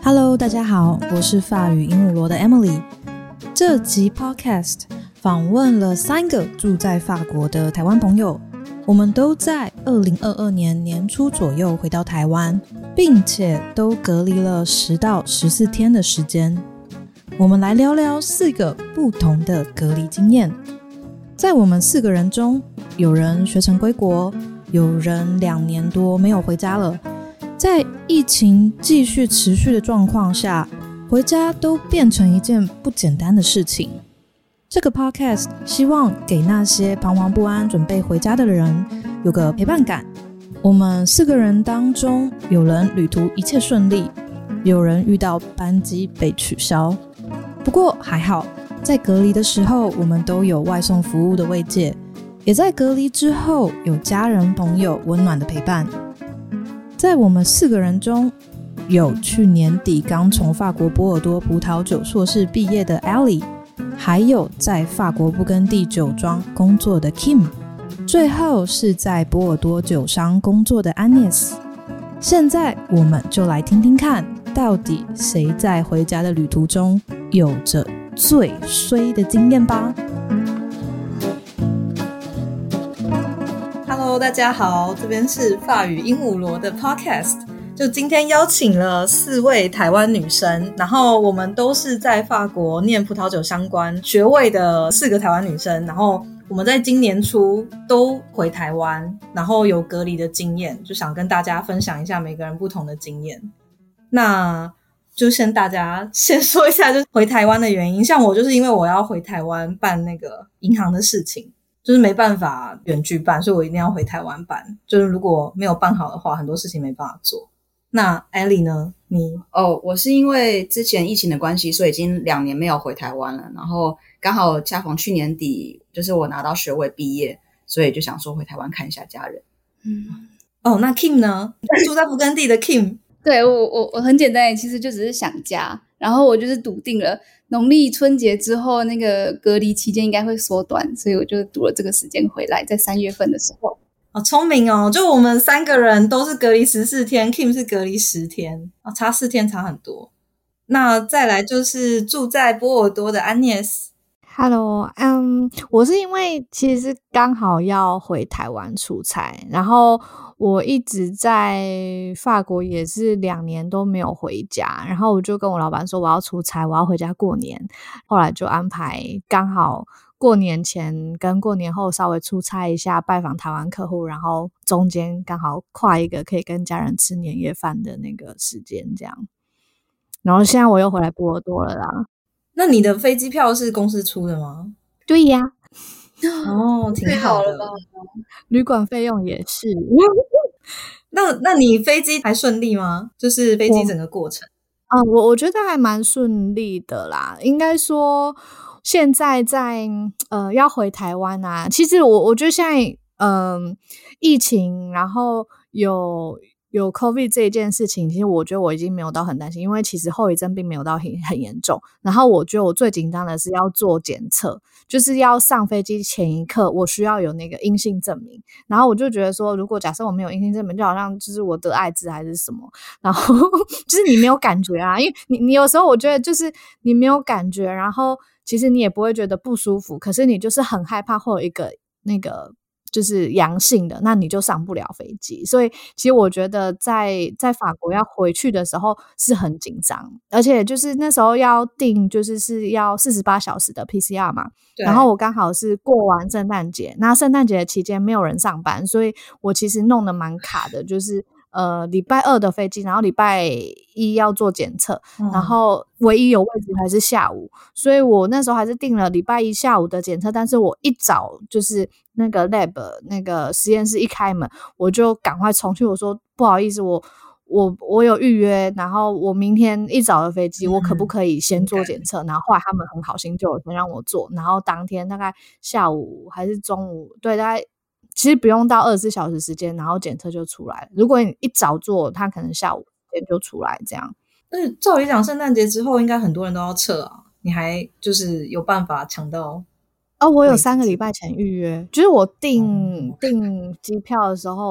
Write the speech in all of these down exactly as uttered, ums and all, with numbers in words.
Hello， 大家好，我是法语鹦鹉螺的 Emily。这集 Podcast 访问了三个住在法国的台湾朋友，我们都在二零二二年年初左右回到台湾，并且都隔离了十到十四天的时间。我们来聊聊四个不同的隔离经验。在我们四个人中，有人学成归国，有人两年多没有回家了。在疫情继续持续的状况下，回家都变成一件不简单的事情。这个 podcast 希望给那些彷徨不安准备回家的人有个陪伴感。我们四个人当中，有人旅途一切顺利，有人遇到班机被取消。不过还好，在隔离的时候我们都有外送服务的慰藉，也在隔离之后有家人朋友温暖的陪伴。在我们四个人中，有去年底刚从法国波尔多葡萄酒硕士毕业的 Ellie， 还有在法国布根地酒庄工作的 Kim， 最后是在波尔多酒商工作的 Agnes。 现在我们就来听听看，到底谁在回家的旅途中有着最衰的经验吧。Hello， 大家好，这边是法语鹦鹉螺的 Podcast。 就今天邀请了四位台湾女生，然后我们都是在法国念葡萄酒相关学位的四个台湾女生，然后我们在今年初都回台湾，然后有隔离的经验，就想跟大家分享一下每个人不同的经验。那就先大家先说一下就是回台湾的原因。像我就是因为我要回台湾办那个银行的事情，就是没办法远距办，所以我一定要回台湾办，就是如果没有办好的话，很多事情没办法做。那 Ellie 呢？你哦，我是因为之前疫情的关系，所以已经两年没有回台湾了，然后刚好恰逢去年底就是我拿到学位毕业，所以就想说回台湾看一下家人。 嗯，哦，那 Kim 呢？住在布根地的 Kim。 对，我我我很简单，其实就只是想家，然后我就是笃定了农历春节之后那个隔离期间应该会缩短，所以我就赌了这个时间回来，在三月份的时候。 好聪明哦！就我们三个人都是隔离十四天 ，Kim 是隔离十天，哦，差四天，差很多。那再来就是住在波尔多的 Agnes。 Hello， 嗯、um, 我是因为其实是刚好要回台湾出差，然后我一直在法国也是两年都没有回家，然后我就跟我老板说我要出差，我要回家过年，后来就安排刚好过年前跟过年后稍微出差一下，拜访台湾客户，然后中间刚好跨一个可以跟家人吃年夜饭的那个时间这样，然后现在我又回来波尔多了啦。 那你的飞机票是公司出的吗？ 对呀。 哦，挺好的。 旅馆费用也是。 那那你飞机还顺利吗？就是飞机整个过程。 啊、嗯，我我觉得还蛮顺利的啦。应该说现在在呃要回台湾啊，其实我我觉得现在嗯、呃、疫情，然后有。有 COVID 这一件事情，其实我觉得我已经没有到很担心，因为其实后遗症并没有到很很严重。然后我觉得我最紧张的是要做检测，就是要上飞机前一刻我需要有那个阴性证明。然后我就觉得说，如果假设我没有阴性证明，就好像就是我得艾滋还是什么，然后就是你没有感觉啊，因为你你有时候我觉得就是你没有感觉，然后其实你也不会觉得不舒服，可是你就是很害怕会有一个那个。就是阳性的，那你就上不了飞机。所以其实我觉得在在法国要回去的时候是很紧张，而且就是那时候要订就是是要四十八小时的 P C R 嘛，然后我刚好是过完圣诞节，那圣诞节的期间没有人上班，所以我其实弄得蛮卡的，就是呃礼拜二的飞机，然后礼拜一要做检测、嗯、然后唯一有位置还是下午，所以我那时候还是订了礼拜一下午的检测，但是我一早就是那个 lab 那个实验室一开门，我就赶快冲去，我说不好意思，我我我有预约，然后我明天一早的飞机，我可不可以先做检测、嗯、然后后来他们很好心就有先让我做，然后当天大概下午还是中午，对，大概其实不用到二十四小时时间，然后检测就出来了。如果你一早做，他可能下午就出来这样。 但是照理讲圣诞节之后应该很多人都要撤啊，你还就是有办法抢到？ 哦，我有三个礼拜前预约，就是我订订机票的时候，我就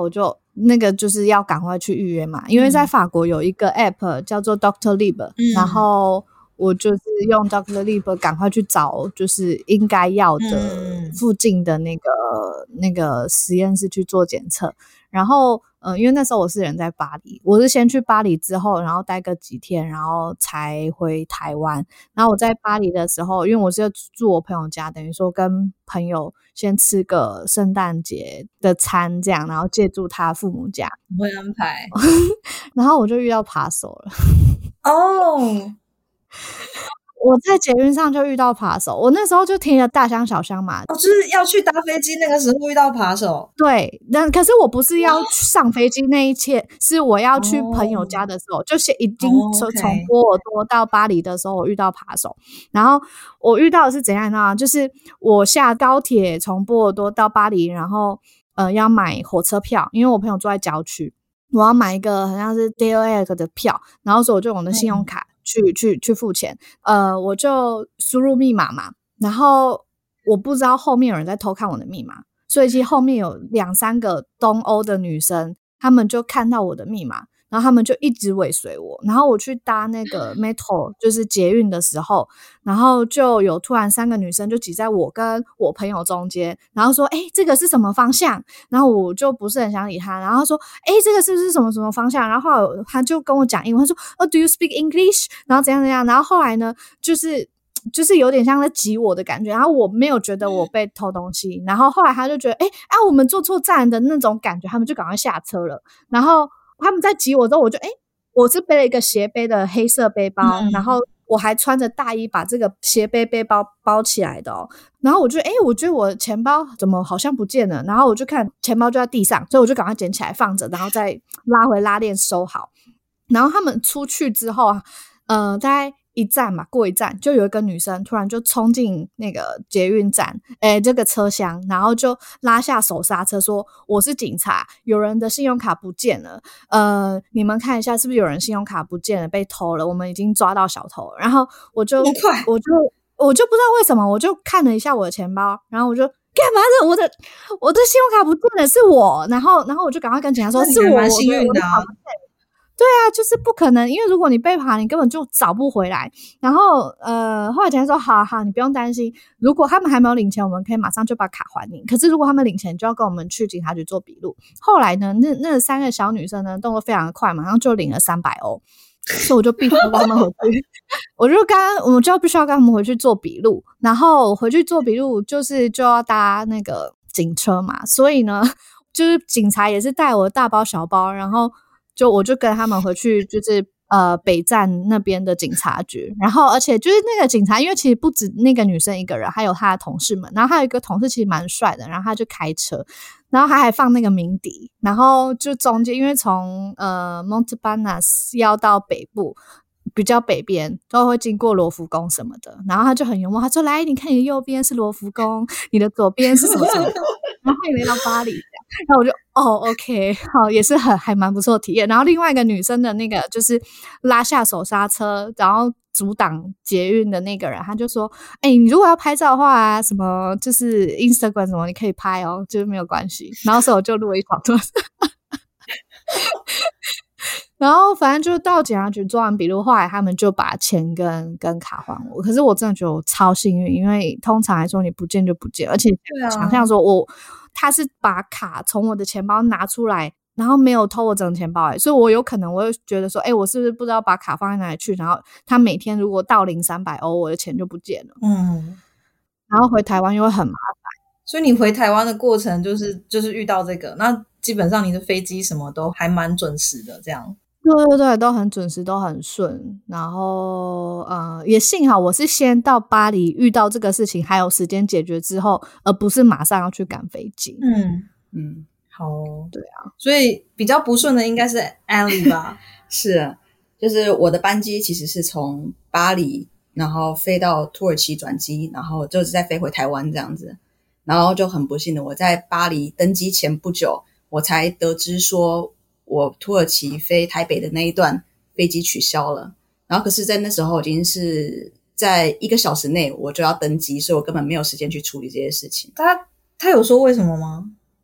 那个就是要赶快去预约嘛，因为在法国有一个 app 叫做 Doctolib、嗯、然后我就是用 Doctolib 赶快去找就是应该要的附近的那个、嗯、那个实验室去做检测，然后呃，因为那时候我是人在巴黎，我是先去巴黎之后然后待个几天然后才回台湾，然后我在巴黎的时候因为我是住我朋友家，等于说跟朋友先吃个圣诞节的餐这样，然后借住他父母家， 会安排然后我就遇到扒手了哦我在捷运上就遇到扒手，我那时候就停了大箱小箱嘛， 哦，就是要去搭飞机那个时候遇到扒手。 对，那可是我不是要上飞机那一切，是我要去朋友家的时候，哦、就已经从、哦 okay、从波尔多到巴黎的时候，我遇到扒手。然后我遇到的是怎样呢？就是我下高铁从波尔多到巴黎，然后呃要买火车票，因为我朋友住在郊区，我要买一个好像是 D L X 的票，然后所以我就用我的信用卡。嗯去去去付钱，呃，我就输入密码嘛，然后我不知道后面有人在偷看我的密码，所以其实后面有两三个东欧的女生，她们就看到我的密码，然后她们就一直尾随我，然后我去搭那个 metro 就是捷运的时候，然后就有突然三个女生就挤在我跟我朋友中间，然后说诶这个是什么方向，然后我就不是很想理她，然后说诶这个是不是什么什么方向，然后后来她就跟我讲英文，她说哦 do you speak English， 然后怎样怎样，然后后来呢就是就是有点像在挤我的感觉，然后我没有觉得我被偷东西，然后后来他就觉得诶啊我们坐错站的那种感觉，他们就赶快下车了，然后他们在挤我之后，我就诶我是背了一个斜背的黑色背包、嗯、然后我还穿着大衣把这个斜背背包包起来的哦，然后我就诶我觉得我钱包怎么好像不见了，然后我就看钱包就在地上，所以我就赶快捡起来放着，然后再拉回拉链收好，然后他们出去之后啊呃大概一站嘛，过一站就有一个女生突然就冲进那个捷运站诶这个车厢，然后就拉下手刹车说我是警察，有人的信用卡不见了，呃你们看一下是不是有人信用卡不见了被偷了，我们已经抓到小偷了，然后我就我就我就不知道为什么，我就看了一下我的钱包，然后我就干嘛的我的我的信用卡不见了是我，然后然后我就赶快跟警察说是我， 蛮幸运的啊， 对啊，就是不可能，因为如果你被扒，你根本就找不回来。然后呃，后来警察说好好，你不用担心，如果他们还没有领钱，我们可以马上就把卡还你。可是如果他们领钱，就要跟我们去警察局做笔录。后来呢，那那三个小女生呢，动作非常的快，马上就领了三百欧，所以我就必须跟他们回去。我就刚我就必须要跟他们回去做笔录，然后回去做笔录就是就要搭那个警车嘛，所以呢，就是警察也是带我的大包小包，然后。就我就跟他们回去就是呃北站那边的警察局，然后而且就是那个警察因为其实不止那个女生一个人，还有她的同事们，然后还有一个同事其实蛮帅的，然后他就开车，然后他还放那个鸣笛，然后就中间因为从呃 Montparnasse 要到北部比较北边都会经过罗浮宫什么的，然后他就很幽默，他说来你看你的右边是罗浮宫，你的左边是什么什么然后欢迎来到巴黎，然后我就哦 OK 好，也是很还蛮不错的体验。然后另外一个女生的那个就是拉下手刹车然后阻挡捷运的那个人，他就说哎、欸，你如果要拍照的话啊什么就是 Instagram 什么你可以拍哦，就是没有关系，然后所以我就录了一小段然后反正就到警察局做完笔录，后来他们就把钱跟跟卡还我。可是我真的觉得我超幸运，因为通常来说你不见就不见，而且想象说我、啊、他是把卡从我的钱包拿出来，然后没有偷我整个钱包、欸、所以我有可能我会觉得说，哎、欸，我是不是不知道把卡放在哪里去？然后他每天如果到零三百欧，我的钱就不见了。嗯，然后回台湾又会很麻烦。 所以你回台湾的过程就是就是遇到这个，那基本上你的飞机什么都还蛮准时的，这样。 对对对，都很准时，都很顺。然后呃，也幸好我是先到巴黎遇到这个事情，还有时间解决之后，而不是马上要去赶飞机。 嗯嗯，好、哦，对啊。所以比较不顺的应该是 Ellie 吧？ 是，就是我的班机其实是从巴黎，然后飞到土耳其转机，然后就是再飞回台湾这样子。然后就很不幸的，我在巴黎登机前不久，我才得知说我土耳其飞台北的那一段飞机取消了，然后可是在那时候已经是在一个小时内我就要登机，所以我根本没有时间去处理这些事情。 他他有说为什么吗？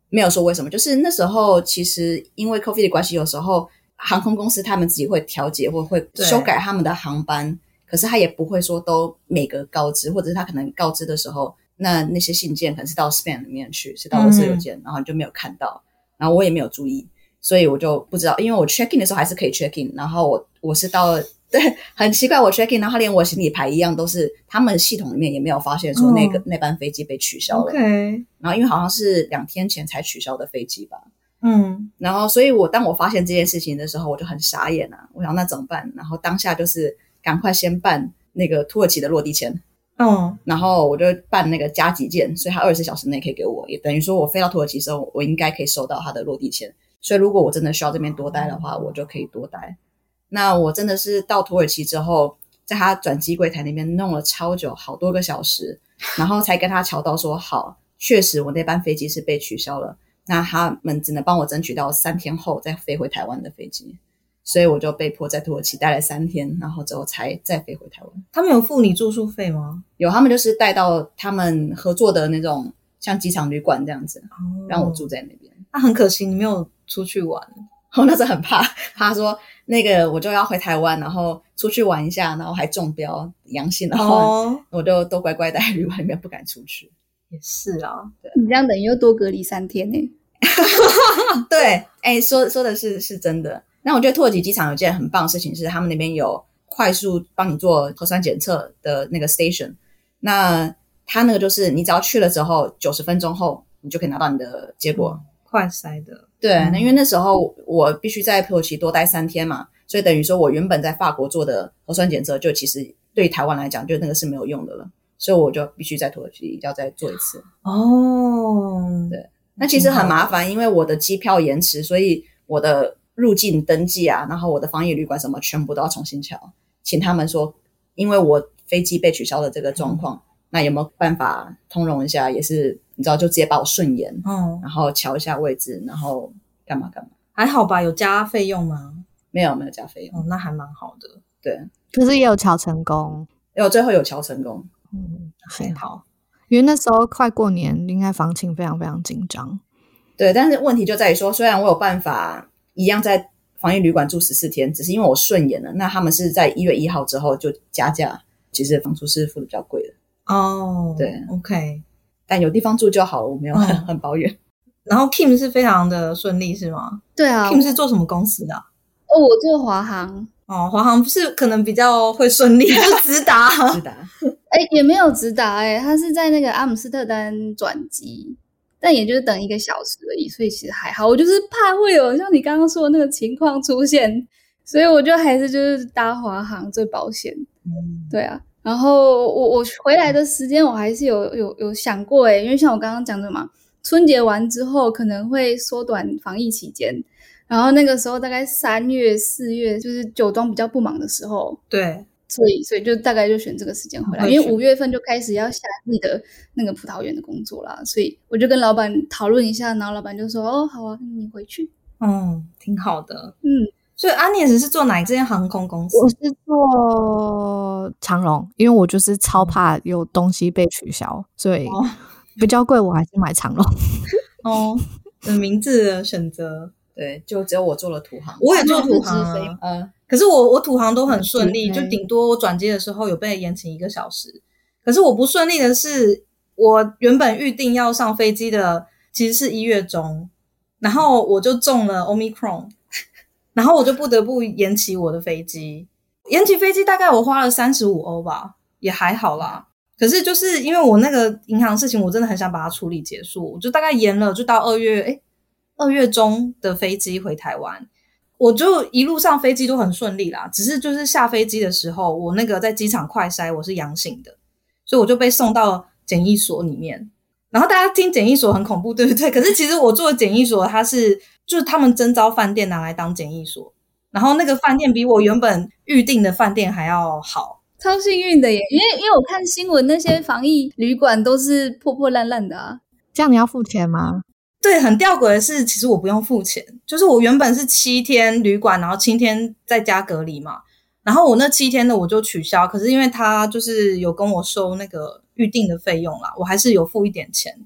没有说为什么，就是那时候其实因为 COVID 的关系，有时候航空公司他们自己会调节或会修改他们的航班，可是他也不会说都每个告知，或者是他可能告知的时候，那那些信件可能是到 spam 里面去，是到垃圾邮件、嗯、然后你就没有看到，然后我也没有注意，所以我就不知道，因为我 check in 的时候还是可以 check in， 然后我我是到了，对，很奇怪，我 check in 然后连我行李牌一样都是他们系统里面也没有发现说那个、哦、那班飞机被取消了 ，OK， 然后因为好像是两天前才取消的飞机吧， 嗯， 然后所以我当我发现这件事情的时候，我就很傻眼啊，我想那怎么办？然后当下就是赶快先办那个土耳其的落地签， 嗯， 然后我就办那个加急件，所以他二十四小时内可以给我，也等于说我飞到土耳其的时候，我应该可以收到他的落地签，所以如果我真的需要这边多待的话，我就可以多待。那我真的是到土耳其之后，在他转机柜台那边弄了超久，好多个小时，然后才跟他瞧到说好，确实我那班飞机是被取消了，那他们只能帮我争取到三天后再飞回台湾的飞机，所以我就被迫在土耳其待了三天，然后之后才再飞回台湾。 他们有付你住宿费吗？ 有，他们就是带到他们合作的那种像机场旅馆这样子、哦、让我住在那边。 那、啊、很可惜你没有出去玩。 我那时候很怕，怕说那个我就要回台湾，然后出去玩一下，然后还中标阳性的话、哦、我就都乖乖待在旅馆里面不敢出去。 也是啊， 对，你这样等于又多隔离三天呢。 对，哎，说说的是是真的。那我觉得土耳其机场有件很棒的事情是，他们那边有快速帮你做核酸检测的那个 station。那他那个就是你只要去了之后，九十分钟后你就可以拿到你的结果。 嗯、快筛的。 对，那因为那时候我必须在土耳其多待三天嘛，所以等于说我原本在法国做的核酸检测，就其实对于台湾来讲，就那个是没有用的了，所以我就必须在土耳其要再做一次。 哦， 对，那其实很麻烦，因为我的机票延迟，所以我的入境登记啊，然后我的防疫旅馆什么全部都要重新瞧，请他们说，因为我飞机被取消的这个状况、嗯，那有没有办法通融一下？也是你知道，就直接把我顺延，嗯，然后瞧一下位置，然后干嘛干嘛。 还好吧？有加费用吗？ 没有，没有加费用。 哦，那还蛮好的。 对， 可是也有瞧成功， 有最后有瞧成功。 嗯，还好， 因为那时候快过年，应该防情非常非常紧张。 对，但是问题就在于说，虽然我有办法一样在防疫旅馆住十四天，只是因为我顺延了，那他们是在一月一号之后就加价，其实房租是付的比较贵的。 哦， 对 ，OK， 但有地方住就好，我没有很、嗯、很抱怨。 然后 Kim 是非常的顺利是吗？ 对啊。 Kim 是做什么公司的、啊？ 哦，我做华航。 哦，华航不是可能比较会顺利，就直达直达。 哎，也没有直达哎，他是在那个阿姆斯特丹转机，但也就是等一个小时而已，所以其实还好。我就是怕会有像你刚刚说的那个情况出现，所以我就还是就是搭华航最保险。嗯，对啊。然后我我回来的时间我还是有有有想过哎，因为像我刚刚讲的嘛，春节完之后可能会缩短防疫期间，然后那个时候大概三月四月就是酒庄比较不忙的时候， 对， 所以所以就大概就选这个时间回来，因为五月份就开始要下自己的那个葡萄园的工作啦，所以我就跟老板讨论一下，然后老板就说哦好啊，你回去。 嗯，挺好的。 嗯， 所以阿涅斯是做哪一间航空公司？ 我是做长荣，因为我就是超怕有东西被取消，所以比较贵我还是买长荣。 哦，很明智的选择。 对，就只有我做了土航， 我也做土航、啊， 嗯， 可是我我土航都很顺利，就顶多我转机的时候有被延迟一个小时。可是我不顺利的是，我原本预定要上飞机的其实是一月中，然后我就中了 Omicron， 然后我就不得不延期我的飞机。延期飞机大概我花了三十五欧吧，也还好啦。可是就是因为我那个银行事情，我真的很想把它处理结束，我就大概延了，就到二月诶二月中的飞机回台湾，我就一路上飞机都很顺利啦，只是就是下飞机的时候，我那个在机场快筛我是阳性的，所以我就被送到检疫所里面。然后大家听检疫所很恐怖，对不对？可是其实我做的检疫所，它是就是他们征召饭店拿来当检疫所，然后那个饭店比我原本预定的饭店还要好， 超幸运的耶！因为因为我看新闻，那些防疫旅馆都是破破烂烂的啊。 这样你要付钱吗？ 对，很吊诡的是，其实我不用付钱，就是我原本是七天旅馆，然后七天再加隔离嘛，然后我那七天的我就取消，可是因为他就是有跟我收那个预定的费用啦，我还是有付一点钱。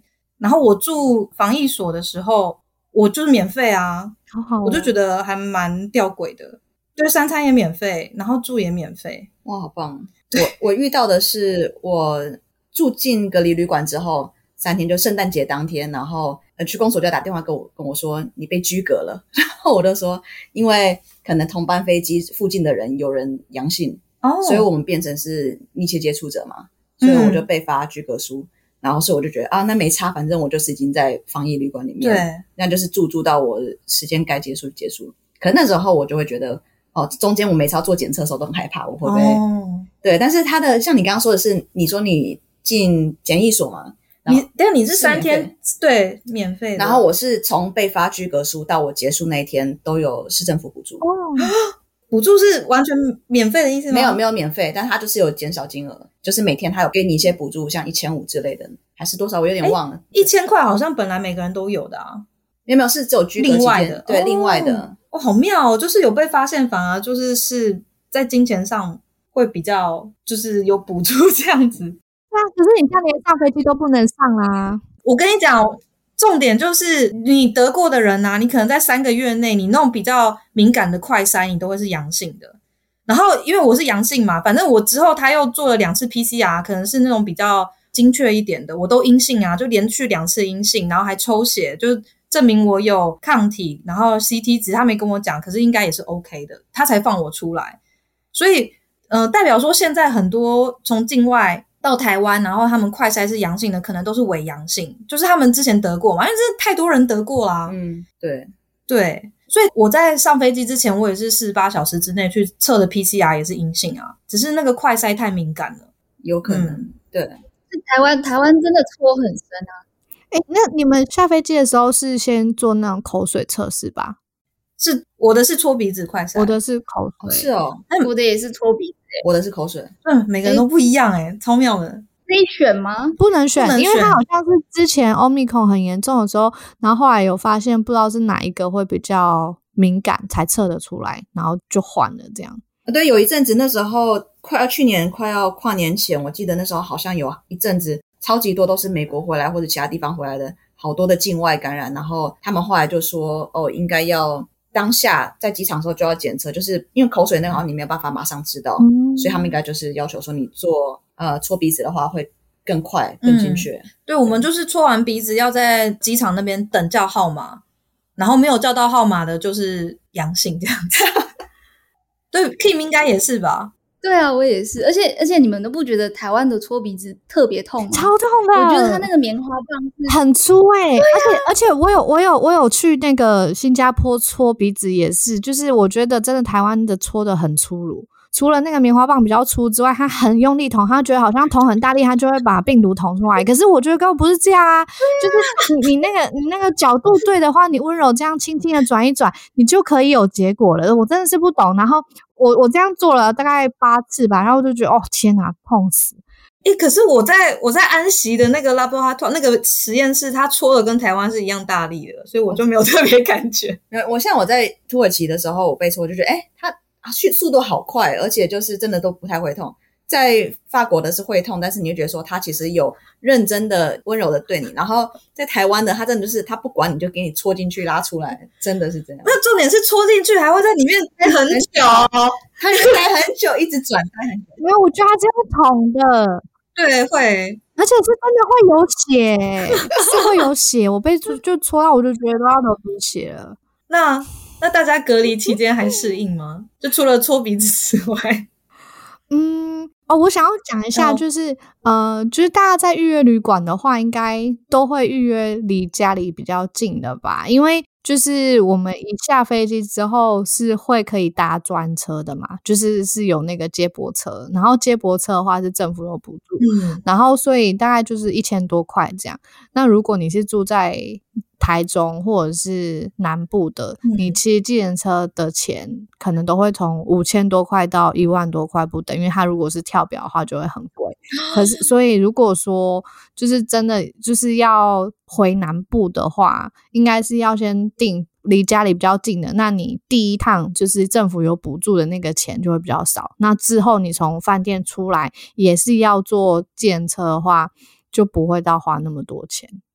然后我住防疫所的时候，我就是免费啊， 好好哦， 我就觉得还蛮吊诡的，就是三餐也免费，然后住也免费。 哇，好棒！我我遇到的是，我住进隔离旅馆之后三天，就圣诞节当天，然后呃去公所就打电话跟我跟我说你被居隔了，然后我就说因为可能同班飞机附近的人有人阳性，哦，所以我们变成是密切接触者嘛，所以我就被发居隔书。嗯，然后所以我就觉得啊，那没差，反正我就是已经在防疫旅馆里面，对，那就是住住到我时间该结束结束。可能那时候我就会觉得，哦，中间我每次要做检测的时候都很害怕，我会不会？哦，对，但是他的像你刚刚说的是，你说你进检疫所嘛， 你但你是三天，对，免费的。 然后我是从被发居隔书到我结束那一天都有市政府补助。 哦， 补助是完全免费的意思吗？ 没有没有免费，但它就是有减少金额，就是每天它有给你一些补助，像一千五之类的，还是多少我有点忘了。 一千块好像本来每个人都有的啊， 没有没有，是只有居隔期间另外的， 对， 哦， 另外的。 哦，好妙哦，就是有被发现，反而就是是在金钱上会比较就是有补助这样子。 对啊，可是你看连上飞机都不能上啊。 我跟你讲，重点就是你得过的人啊，你可能在三个月内你那种比较敏感的快筛你都会是阳性的，然后因为我是阳性嘛，反正我之后他又做了两次 P C R， 可能是那种比较精确一点的，我都阴性啊，就连续两次阴性，然后还抽血，就是证明我有抗体，然后 C T 值他没跟我讲，可是应该也是 OK 的，他才放我出来。所以呃，代表说现在很多从境外到台湾，然后他们快筛是阳性的，可能都是伪阳性，就是他们之前得过嘛，因为这太多人得过啦。 嗯，对对，所以我在上飞机之前，我也是四十八小时之内去测的 P C R 也是阴性啊，只是那个快筛太敏感了， 有可能。 嗯， 对， 台湾台湾真的戳很深啊。 诶，那你们下飞机的时候是先做那种口水测试吧？ 是我的是搓鼻子快筛， 我的是口水。 哦是哦， 我的也是搓鼻子， 我的是口水。 嗯，每个人都不一样诶，超妙的。 可以选吗？ 不能选， 不能选， 因为它好像是之前 Omicron 很严重的时候，然后后来有发现不知道是哪一个会比较敏感才测得出来，然后就换了这样。 对，有一阵子那时候快要去年快要跨年前，我记得那时候好像有一阵子超级多都是美国回来或者其他地方回来的好多的境外感染，然后他们后来就说哦，应该要当下在机场的时候就要检测，就是因为口水那个好像你没有办法马上知道，嗯，所以他们应该就是要求说你做呃搓鼻子的话会更快更精确。 嗯，对，我们就是搓完鼻子要在机场那边等叫号码，然后没有叫到号码的就是阳性这样子。对 Kim 应该也是吧？ 对啊，我也是，而且而且你们都不觉得台湾的搓鼻子特别痛吗？ 超痛的， 我觉得它那个棉花棒是很粗诶，欸啊，而且而且我有我有我有去那个新加坡搓鼻子也是，就是我觉得真的台湾的搓的很粗鲁，除了那个棉花棒比较粗之外，它很用力捅，他觉得好像捅很大力，他就会把病毒捅出来。可是我觉得根本不是这样啊，就是你你那个你那个角度对的话，你温柔这样轻轻的转一转，你就可以有结果了。我真的是不懂，然后我我这样做了大概八次吧，然后我就觉得哦天哪，痛死！ 诶，可是我在我在安息的那个拉波哈托那个实验室，他搓的跟台湾是一样大力的，所以我就没有特别感觉。 我像我在土耳其的时候，我被搓就觉得，诶它速度好快，而且就是真的都不太会痛。在法国的是会痛，但是你会觉得说他其实有认真的温柔的对你，然后在台湾的他真的就是他不管你就给你戳进去拉出来，真的是这样。 那重点是戳进去还会在里面待很久， 他会待很久，一直转待很久。 没有，我觉得他真的捅的， 对，会， 而且是真的会有血，是会有血。我被就戳到，我就觉得都要流鼻血了。 那那大家隔离期间还适应吗？就除了搓鼻子之外， 嗯。哦，我想要讲一下，就是、哦、呃，就是大家在预约旅馆的话，应该都会预约离家里比较近的吧？因为就是我们一下飞机之后是会可以搭专车的嘛，就是是有那个接驳车，然后接驳车的话是政府有补助，嗯，然后所以大概就是一千多块这样。那如果你是住在台中或者是南部的，嗯，你骑计程车的钱可能都会从五千多块到一万多块不等，因为它如果是跳表的话就会很贵。可是所以如果说就是真的就是要回南部的话，应该是要先订离家里比较近的，那你第一趟就是政府有补助的那个钱就会比较少，那之后你从饭店出来也是要坐计程车的话就不会到花那么多钱。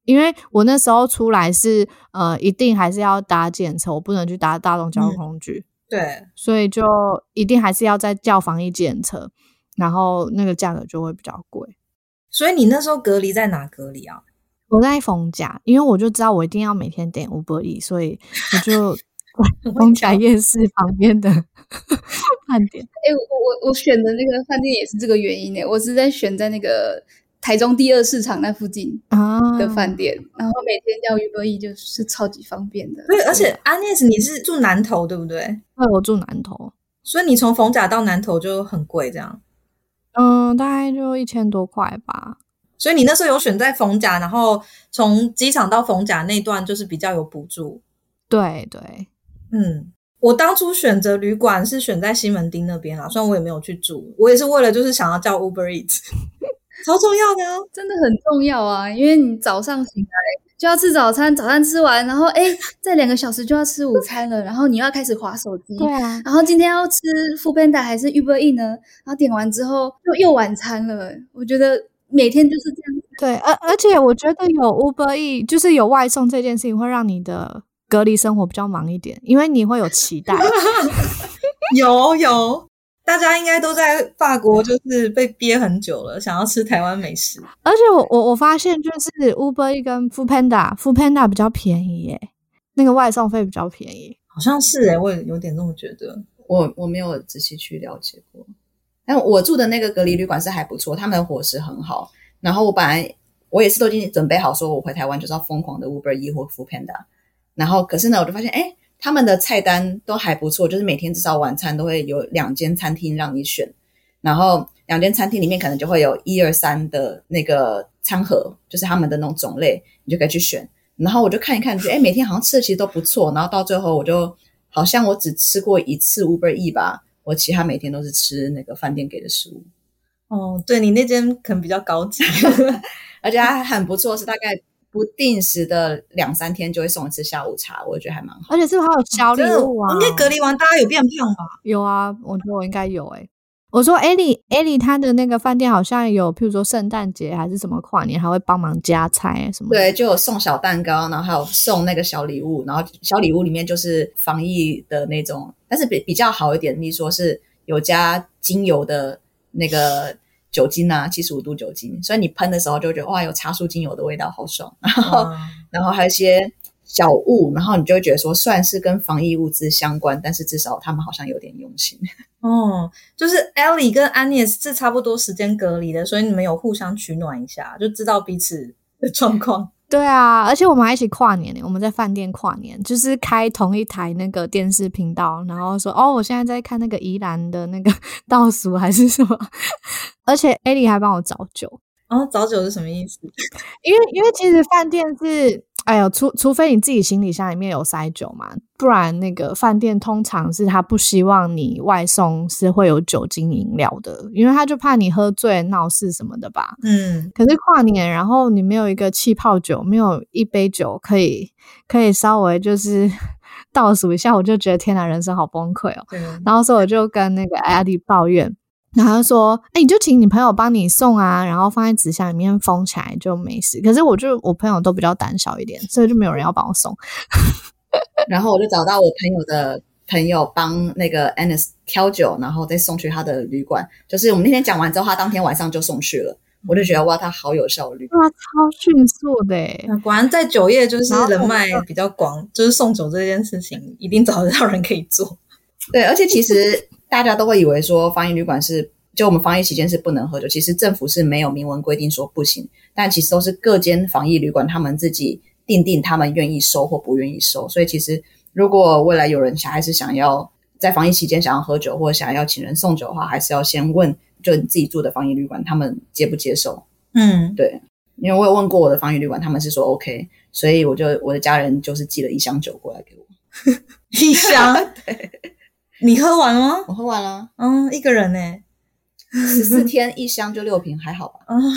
因为我那时候出来是呃，一定还是要搭计程车，我不能去搭大众交通工具、 嗯、对， 所以就一定还是要再叫防疫计程车，然后那个价格就会比较贵。 所以你那时候隔离在哪隔离啊？ 我在逢甲，因为我就知道我一定要每天点 Uber Eats， 所以我就逢甲夜市旁边的饭店。 哎、欸，我我我选的那个饭店也是这个原因诶，我是在选在那个台中第二市场那附近的饭店，啊、然后每天叫 Uber Eats 就是超级方便的。 对，而且 Agnes 你是住南投对不对？ 对，我住南投， 所以你从逢甲到南投就很贵这样。 嗯，大概就一千多块吧。 所以你那时候有选在逢甲，然后从机场到逢甲那段就是比较有补助。 对对， 嗯，我当初选择旅馆是选在西门町那边啦，虽然我也没有去住，我也是为了就是想要叫 Uber Eats 超重要的哦， 真的很重要啊，因为你早上醒来就要吃早餐，早餐吃完，然后哎，在两个小时就要吃午餐了，然后你又要开始滑手机， 对啊， 然后今天要吃 Foodpanda 还是 Uber Eats 呢？然后点完之后就又晚餐了，我觉得每天就是这样。 对，而而且我觉得有 Uber Eats 就是有外送这件事情会让你的隔离生活比较忙一点，因为你会有期待。 有有，大家应该都在法国就是被憋很久了，想要吃台湾美食。 而且我我我发现就是 Uber Eats 跟 Foodpanda Foodpanda 比较便宜耶，那个外送费比较便宜。 好像是耶，我也有点这么觉得。 我我没有仔细去了解过，但我住的那个隔离旅馆是还不错，他们的伙食很好。然后我本来我也是都已经准备好说我回台湾就是要疯狂的 Uber Eats 或 Foodpanda， 然后可是呢我就发现诶他们的菜单都还不错，就是每天至少晚餐都会有两间餐厅让你选，然后两间餐厅里面可能就会有一二三的那个餐盒，就是他们的那种种类你就可以去选。然后我就看一看觉得诶每天好像吃的其实都不错，然后到最后我就好像我只吃过一次 Uber Eats 吧，我其他每天都是吃那个饭店给的食物。 哦，对，你那间可能比较高级而且它很不错，是大概不定时的两三天就会送一次下午茶，我觉得还蛮好。 而且是不是还有小礼物啊？ 应该隔离完大家有变胖吧？ 有啊，我觉得我应该有诶、欸。我说 Ellie Ellie 她的那个饭店好像有譬如说圣诞节还是什么跨年还会帮忙加菜什么的。 对，就有送小蛋糕，然后还有送那个小礼物，然后小礼物里面就是防疫的那种，但是比比较好一点，例如说是有加精油的那个酒精啊，七十五度酒精，所以你喷的时候就会觉得哇有茶树精油的味道好爽，然后、嗯、然后还有一些小物，然后你就会觉得说虽然是跟防疫物资相关，但是至少他们好像有点用心。 哦，就是 Ellie 跟 Agnes 是差不多时间隔离的，所以你们有互相取暖一下，就知道彼此的状况。 对啊，而且我们还一起跨年，我们在饭店跨年，就是开同一台那个电视频道，然后说哦，我现在在看那个宜兰的那个倒数还是什么，而且 Ellie 还帮我找酒。 哦，找酒是什么意思？ 因为因为其实饭店是，哎呦，除除非你自己行李箱里面有塞酒嘛，不然那个饭店通常是他不希望你外送是会有酒精饮料的，因为他就怕你喝醉闹事什么的吧。 嗯， 可是跨年，然后你没有一个气泡酒，没有一杯酒可以可以稍微就是倒数一下，我就觉得天哪，人生好崩溃哦。然后所以我就跟那个阿弟抱怨。然后他就说哎、欸，你就请你朋友帮你送啊，然后放在纸箱里面封起来就没事。可是我就我朋友都比较胆小一点，所以就没有人要帮我送。 然后我就找到我朋友的朋友帮那个 Agnes 挑酒，然后再送去他的旅馆。就是我们那天讲完之后，他当天晚上就送去了。我就觉得哇，他好有效率， 哇，超迅速的耶！ 果然在酒业就是人脉比较广，就是送酒这件事情一定找得到人可以做。 对，而且其实大家都会以为说防疫旅馆是就我们防疫期间是不能喝酒，其实政府是没有明文规定说不行，但其实都是各间防疫旅馆他们自己定定他们愿意收或不愿意收。所以其实如果未来有人想还是想要在防疫期间想要喝酒或者想要请人送酒的话，还是要先问就你自己住的防疫旅馆他们接不接受。 嗯， 对，因为我有问过我的防疫旅馆，他们是说 OK， 所以我就我的家人就是寄了一箱酒过来给我。 一箱？对。你喝完了吗？ 我喝完了。 嗯，一个人耶十四天一箱就六瓶，还好吧？ 嗯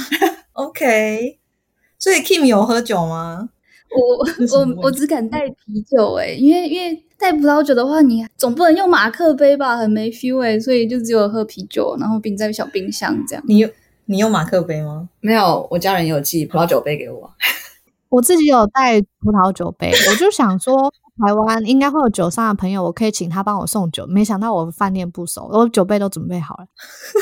，OK。所以 Kim 有喝酒吗？ 我我我只敢带啤酒诶、欸，因为因为带葡萄酒的话，你总不能用马克杯吧，很没 feel 诶、欸，所以就只有喝啤酒，然后冰在小冰箱这样。 你有你用马克杯吗？ 没有，我家人有寄葡萄酒杯给我。 我自己有带葡萄酒杯，我就想说台湾应该会有酒商的朋友，我可以请他帮我送酒，没想到我饭店不熟，我酒杯都准备好了。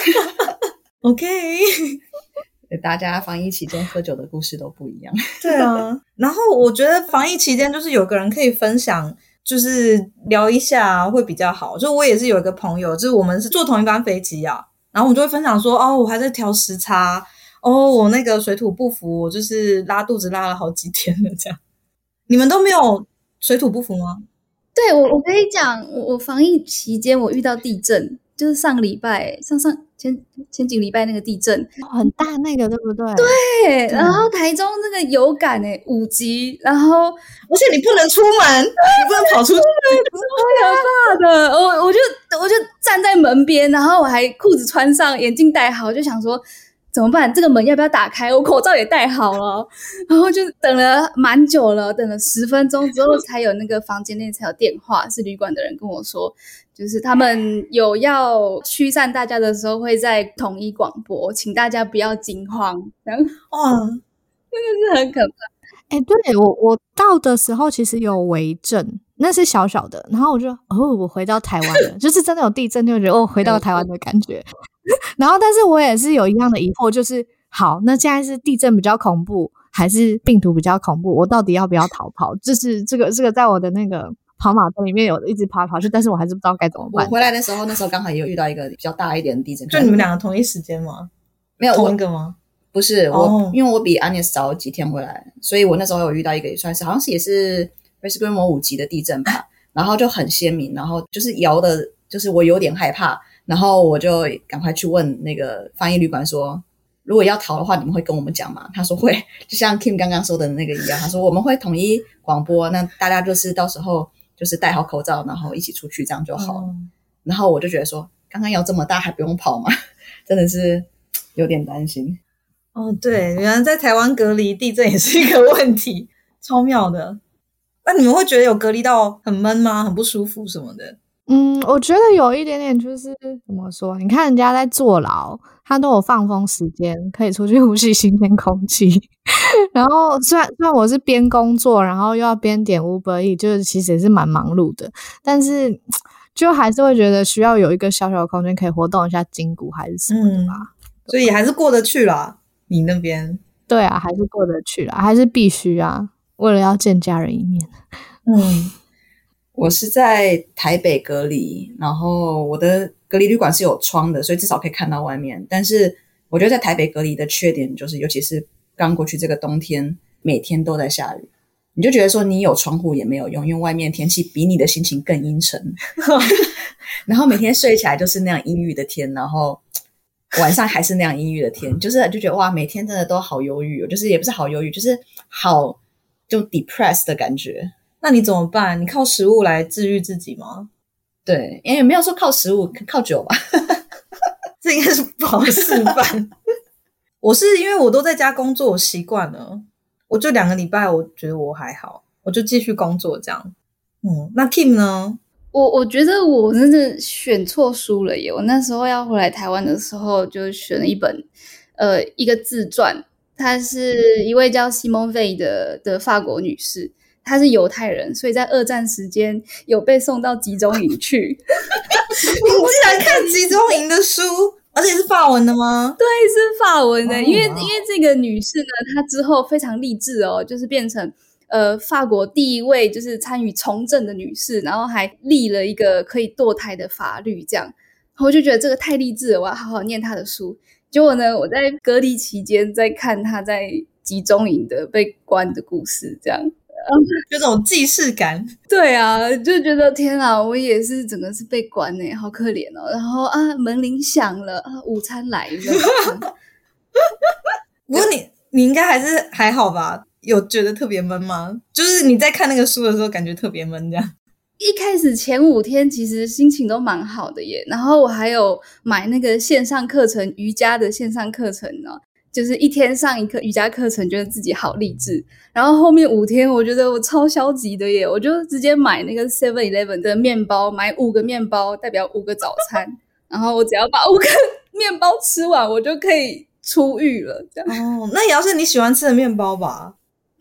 OK， 大家防疫期间喝酒的故事都不一样。 对啊，然后我觉得防疫期间就是有个人可以分享，就是聊一下会比较好。就我也是有一个朋友，就是我们是坐同一班飞机啊，然后我们就会分享说，哦，我还在调时差，哦，我那个水土不服，我就是拉肚子拉了好几天了这样。你们都没有水土不服吗？ 对，我我跟你讲，我我防疫期间我遇到地震，就是上个礼拜上上前前几个礼拜那个地震， 很大那个对不对？ 对，然后台中那个有感诶、欸、五级，然后而且你不能出门，你不能跑出去， 超可怕的。我我就我就站在门边，然后我还裤子穿上，眼镜戴好，就想说怎么办？这个门要不要打开？我口罩也戴好了，然后就等了蛮久了，等了十分钟之后才有那个房间内才有电话，是旅馆的人跟我说，就是他们有要驱散大家的时候会在统一广播，请大家不要惊慌。然后哇， 真的是很可怕。 哎、欸，对我我到的时候其实有微震，那是小小的，然后我就哦，我回到台湾了，就是真的有地震，就觉得哦，回到台湾的感觉。然后，但是我也是有一样的疑惑，就是好，那现在是地震比较恐怖，还是病毒比较恐怖？我到底要不要逃跑？就是这个这个在我的那个跑马灯里面有一直跑来跑去，但是我还是不知道该怎么办。 我回来的时候，那时候刚好也有遇到一个比较大一点的地震， 就你们两个同一时间吗？ 没有同一个吗？ 不是我， oh. 因为我比 Agnes 早几天回来，所以我那时候有遇到一个也算是好像是也是瑞士规模五级的地震吧，然后就很鲜明，然后就是摇的，就是我有点害怕，然后我就赶快去问那个翻译旅馆说，如果要逃的话，你们会跟我们讲吗？他说会，就像 Kim 刚刚说的那个一样，他说我们会统一广播，那大家就是到时候就是戴好口罩，然后一起出去，这样就好。oh. 然后我就觉得说，刚刚摇这么大还不用跑吗？真的是有点担心。 哦，对，原来在台湾隔离地震也是一个问题，超妙的。那你们会觉得有隔离到很闷吗？很不舒服什么的？ 嗯，我觉得有一点点，就是怎么说？你看人家在坐牢，他都有放风时间，可以出去呼吸新鲜空气。然后虽然虽然我是边工作，然后又要边点 Uber Eats，就是其实也是蛮忙碌的，但是就还是会觉得需要有一个小小的空间可以活动一下筋骨还是什么的吧。嗯、 所以还是过得去啦。你那边？ 对啊，还是过得去啦，还是必须啊，为了要见家人一面。 嗯，我是在台北隔离，然后我的隔离旅馆是有窗的，所以至少可以看到外面。但是我觉得在台北隔离的缺点就是，尤其是刚过去这个冬天，每天都在下雨，你就觉得说你有窗户也没有用，因为外面天气比你的心情更阴沉。然后每天睡起来就是那样阴郁的天，然后晚上还是那样阴郁的天，就是就觉得哇，每天真的都好忧郁，就是也不是好忧郁，就是好就 depressed 的感觉。 那你怎么办？你靠食物来治愈自己吗？ 对，因为没有说靠食物，靠酒吧。 这应该是不好示范。我是因为我都在家工作，我习惯了，我就两个礼拜，我觉得我还好，我就继续工作这样。嗯，那 Kim 呢？ 我我觉得我真的选错书了耶！我那时候要回来台湾的时候，就选了一本呃一个自传，她是一位叫 Simone Veil 的的法国女士，她是犹太人，所以在二战时间有被送到集中营去。 你竟然看集中营的书，而且是法文的吗？ 对，是法文的， oh, 因为 wow. 因为这个女士呢，她之后非常励志哦，就是变成。呃，法国第一位就是参与从政的女士，然后还立了一个可以堕胎的法律，这样，然后我就觉得这个太励志了，我要好好念她的书。结果呢，我在隔离期间在看她在集中营的被关的故事，这样， 有种既视感。 对啊，就觉得天啊，我也是整个是被关耶，好可怜哦。然后啊，门铃响了啊，午餐来了。 不过你你应该还是还好吧？有觉得特别闷吗？就是你在看那个书的时候感觉特别闷这样。 一开始前五天其实心情都蛮好的耶，然后我还有买那个线上课程，瑜伽的线上课程呢，就是一天上一课瑜伽课程，觉得自己好励志。然后后面五天我觉得我超消极的耶，我就直接买那个 seven eleven 的面包，买五个面包代表五个早餐，然后我只要把五个面包吃完，我就可以出狱了这样。 哦，那也要是你喜欢吃的面包吧？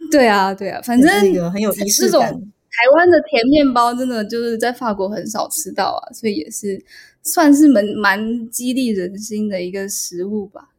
对啊对啊，反正是一个很有仪式感。 这种台湾的甜面包真的就是在法国很少吃到啊，所以也是算是蛮蛮激励人心的一个食物吧。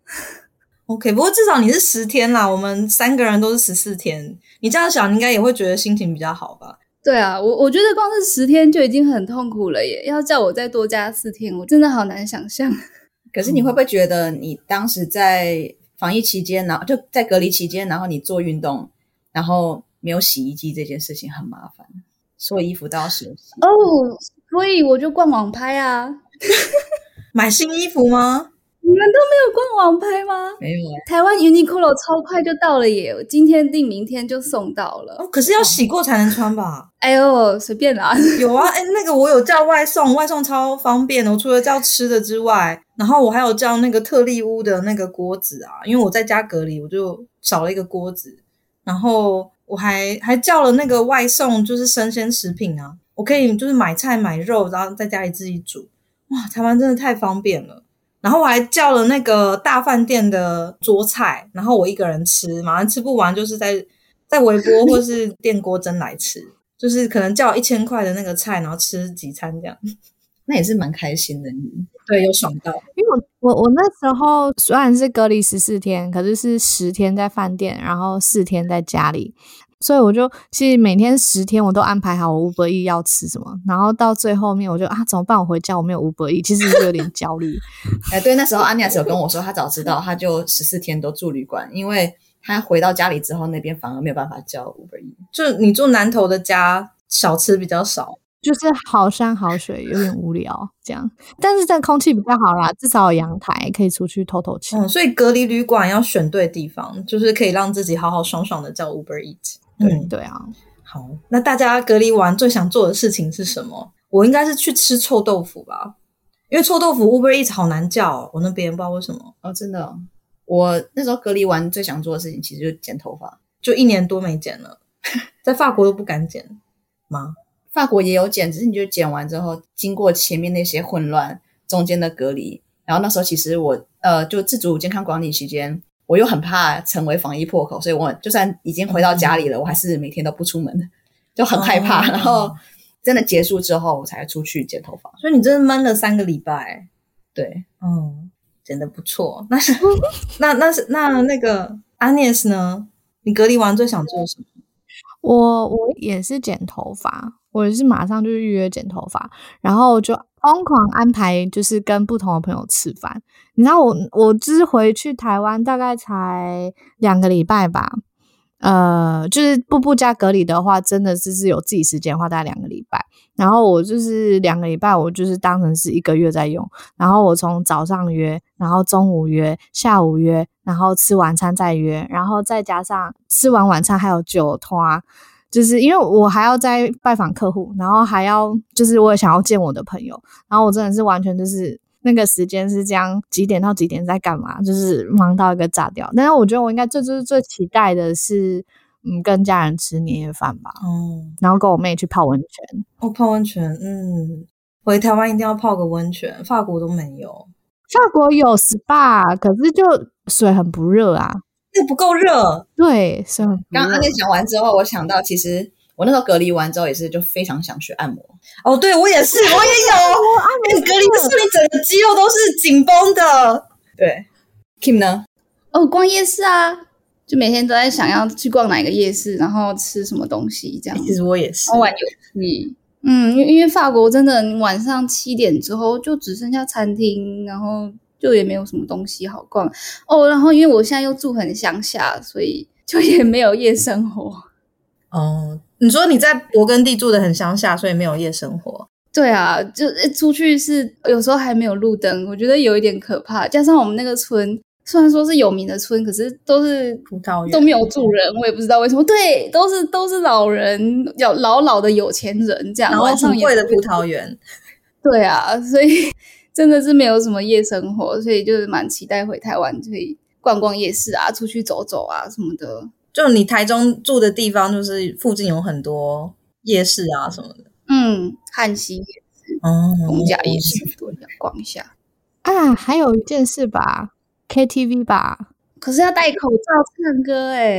OK， 不过至少你是十天啦，我们三个人都是十四天，你这样想，你应该也会觉得心情比较好吧？ 对啊，我我觉得光是十天就已经很痛苦了耶，要叫我再多加四天，我真的好难想象。 可是你会不会觉得你当时在防疫期间，然后就在隔离期间，然后你做运动，然后没有洗衣机这件事情很麻烦，所有衣服都要洗洗哦，所以我就逛网拍啊。 买新衣服吗？ 你们都没有逛网拍吗？ 没有啊， 台湾 Uniqlo 超快就到了耶，今天订明天就送到了。 哦，可是要洗过才能穿吧？ 哎呦，随便啦。 有啊，哎，那个我有叫外送，外送超方便的。我除了叫吃的之外，然后我还有叫那个特利屋的那个锅子啊，因为我在家隔离，我就少了一个锅子。然后我还还叫了那个外送，就是生鲜食品啊，我可以就是买菜买肉，然后在家里自己煮。哇，台湾真的太方便了。然后我还叫了那个大饭店的桌菜，然后我一个人吃，马上吃不完，就是在在微波或是电锅蒸来吃，就是可能叫一千块的那个菜，然后吃几餐这样。 那也是蛮开心的。 对，有爽到。 因为我我我那时候虽然是隔离十四天，可是是十天在饭店，然后四天在家里。所以我就其实每天十天我都安排好我 Uber Eats 要吃什么，然后到最后面我就啊怎么办？我回家我没有 Uber Eats， 其实是有点焦虑。 哎，对，那时候阿尼亚斯有跟我说，他早知道他就十四天都住旅馆，因为他回到家里之后，那边反而没有办法叫 Uber Eats。 就你住南投的家，小吃比较少， 就是好山好水，有点无聊这样。但是这空气比较好啦，至少有阳台可以出去透透气。 嗯，所以隔离旅馆要选对地方，就是可以让自己好好爽爽的叫 Uber Eats。 对、嗯、对啊， 好，那大家隔离完最想做的事情是什么？我应该是去吃臭豆腐吧，因为臭豆腐 Uber Eats 好难叫哦，我那边不知道为什么。 哦，真的、哦，我那时候隔离完最想做的事情其实就是剪头发， 就一年多没剪了，在法国都不敢剪吗？ 法国也有剪，只是你就剪完之后，经过前面那些混乱，中间的隔离，然后那时候其实我呃就自主健康管理期间。我又很怕成为防疫破口，所以我就算已经回到家里了，我还是每天都不出门，就很害怕。然后真的结束之后，我才出去剪头发。 所以你真的闷了三个礼拜， 对， 嗯，剪得不错。那是那那是那那个 Agnes 呢？你隔离完最想做什么？ 我我也是剪头发，我也是马上就预约剪头发，然后就疯狂安排，就是跟不同的朋友吃饭。你知道我我就是回去台湾大概才两个礼拜吧，呃，就是步步加隔离的话，真的就是有自己时间的话，大概两个礼拜。然后我就是两个礼拜，我就是当成是一个月在用。然后我从早上约，然后中午约，下午约，然后吃晚餐再约，然后再加上吃完晚餐还有酒托啊。就是因为我还要再拜访客户，然后还要就是我也想要见我的朋友，然后我真的是完全就是那个时间是这样几点到几点在干嘛，就是忙到一个炸掉。但是我觉得我应该最最最期待的是嗯跟家人吃年夜饭吧， 哦， 然后跟我妹去泡温泉。 哦，泡温泉，嗯，回台湾一定要泡个温泉，法国都没有。 法国有 S P A， 可是就水很不热啊。 那不够热， 对，所以刚刚阿念讲完之后，我想到其实我那时候隔离完之后也是就非常想学按摩。 哦，对我也是，我也有。你隔离的时候，你整个肌肉都是紧绷的。 对 ，Kim 呢？ 哦，逛夜市啊，就每天都在想要去逛哪个夜市，然后吃什么东西这样。 其实我也是。 然后玩游戏。嗯，因为因为法国真的晚上七点之后就只剩下餐厅，然后。就也没有什么东西好逛哦，然后因为我现在又住很乡下，所以就也没有夜生活。 哦，你说你在勃艮第住的很乡下，所以没有夜生活？ 对啊，就出去是有时候还没有路灯，我觉得有一点可怕。加上我们那个村虽然说是有名的村，可是都是葡萄园， 都没有住人，我也不知道为什么。对，都是都是老人，有老老的有钱人这样， 然后很贵的葡萄园。 对啊，所以。真的是没有什么夜生活，所以就是蛮期待回台湾，可以逛逛夜市啊，出去走走啊什么的。 就你台中住的地方，就是附近有很多夜市啊什么的。 嗯，汉西夜市、 哦， 逢甲夜市，多想逛一下啊。还有一件事吧 ，K T V 吧。 可是要戴口罩唱歌哎、欸。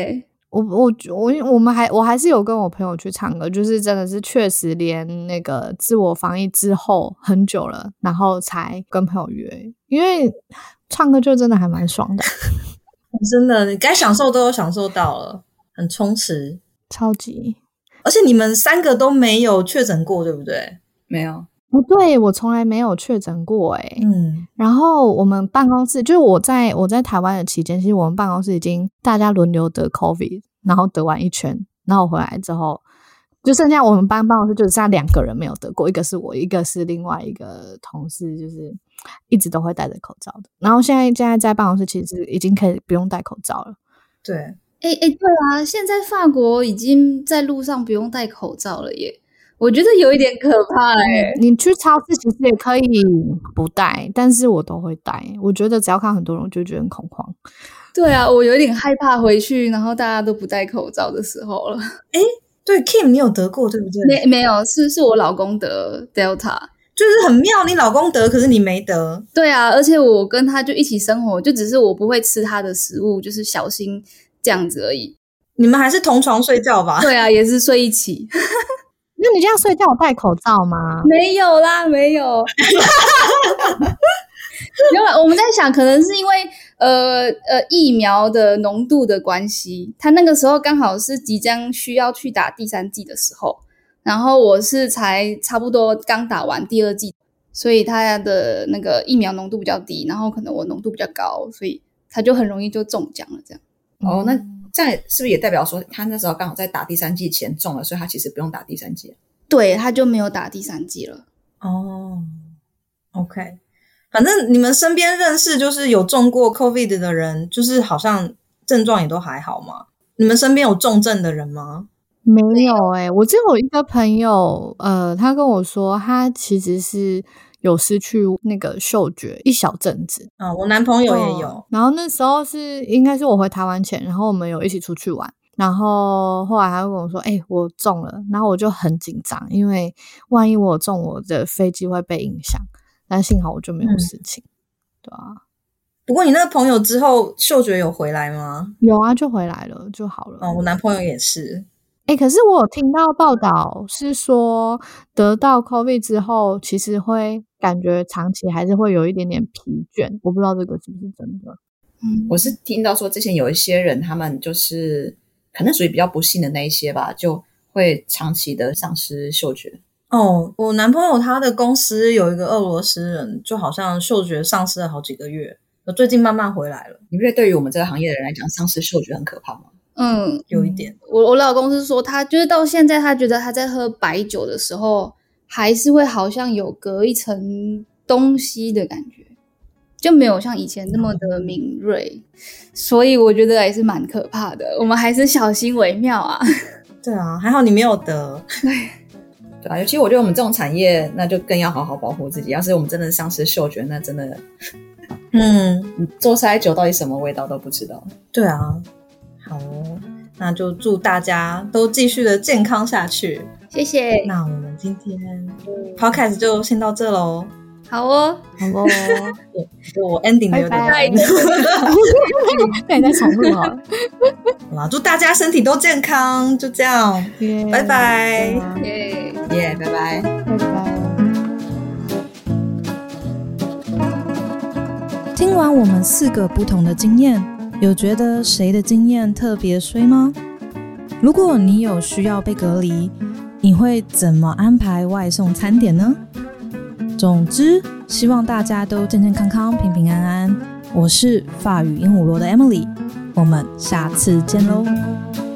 我我我我们还我还是有跟我朋友去唱歌，就是真的是确实连那个自我防疫之后很久了，然后才跟朋友约，因为唱歌就真的还蛮爽的。 真的，你该享受都有享受到了，很充实， 超级。 而且你们三个都没有确诊过，对不对？ 没有。 不对，我从来没有确诊过诶、欸、 嗯， 然后我们办公室就是我在我在台湾的期间，其实我们办公室已经大家轮流得 COVID， 然后得完一圈，然后我回来之后就剩下我们班办公室就只剩下两个人没有得过，一个是我，一个是另外一个同事，就是一直都会戴着口罩的。然后现在现在在办公室其实已经可以不用戴口罩了。 对， 哎哎，对啊，现在法国已经在路上不用戴口罩了耶。我觉得有一点可怕哎、 欸。你去超市其实也可以不戴，但是我都会戴。我觉得只要看很多人，我就觉得很恐慌。 对啊，我有点害怕回去，然后大家都不戴口罩的时候了。 诶，对 Kim 你有得过对不对？ 没没有，是是我老公得 Delta， 就是很妙，你老公得，可是你没得。 对啊，而且我跟他就一起生活，就只是我不会吃他的食物，就是小心这样子而已。 你们还是同床睡觉吧？ 对啊，也是睡一起。 那你这样睡觉有戴口罩吗？ 没有啦，没有。因为我们在想，可能是因为呃呃疫苗的浓度的关系，他那个时候刚好是即将需要去打第三剂的时候，然后我是才差不多刚打完第二剂，所以他的那个疫苗浓度比较低，然后可能我浓度比较高，所以他就很容易就中奖了这样。 哦，那这样是不是也代表说他那时候刚好在打第三剂前中了，所以他其实不用打第三剂？ 对，他就没有打第三剂了。 哦 ，OK， 反正你们身边认识就是有中过 COVID 的人，就是好像症状也都还好嘛。你们身边有重症的人吗？ 没有诶、欸、我只有一个朋友，呃，他跟我说他其实是有失去那个嗅觉一小阵子。 啊、哦，我男朋友也有、 哦。然后那时候是应该是我回台湾前，然后我们有一起出去玩。然后后来他就跟我说诶、欸、我中了，然后我就很紧张，因为万一我中我的飞机会被影响，但幸好我就没有事情、嗯、对啊。 不过你那个朋友之后嗅觉有回来吗？ 有啊，就回来了就好了。 哦，我男朋友也是。 诶、欸、可是我有听到报道是说得到 COVID 之后其实会感觉长期还是会有一点点疲倦，我不知道这个是不是真的。 嗯，我是听到说之前有一些人他们就是可能属于比较不幸的那一些吧，就会长期的丧失嗅觉。 哦，我男朋友他的公司有一个俄罗斯人，就好像嗅觉丧失了好几个月，最近慢慢回来了。 你不觉得对于我们这个行业的人来讲，丧失嗅觉很可怕吗？ 嗯， 有一点。 我我老公是说，他就是到现在，他觉得他在喝白酒的时候，还是会好像有隔一层东西的感觉，就没有像以前那么的敏锐，所以我觉得还是蛮可怕的。我们还是小心为妙啊。 对啊，还好你没有得。 对， 对啊，尤其我觉得我们这种产业，那就更要好好保护自己。要是我们真的丧失嗅觉，那真的， 嗯， 你做塞酒到底什么味道都不知道。 对啊。好哦，那就祝大家都继续的健康下去。 谢谢。 那我们今天 podcast 就先到这咯。 好哦， 好哦。 我 ending 的有点拜拜。那你再重录好了。 好啦，祝大家身体都健康，就这样， yeah, 拜拜。 耶耶，拜拜， 拜拜。 听完我们四个不同的经验，有觉得谁的经验特别衰吗？如果你有需要被隔离，你会怎么安排外送餐点呢？总之，希望大家都健健康康、平平安安。我是法语鹦鹉螺的 Emily， 我们下次见喽。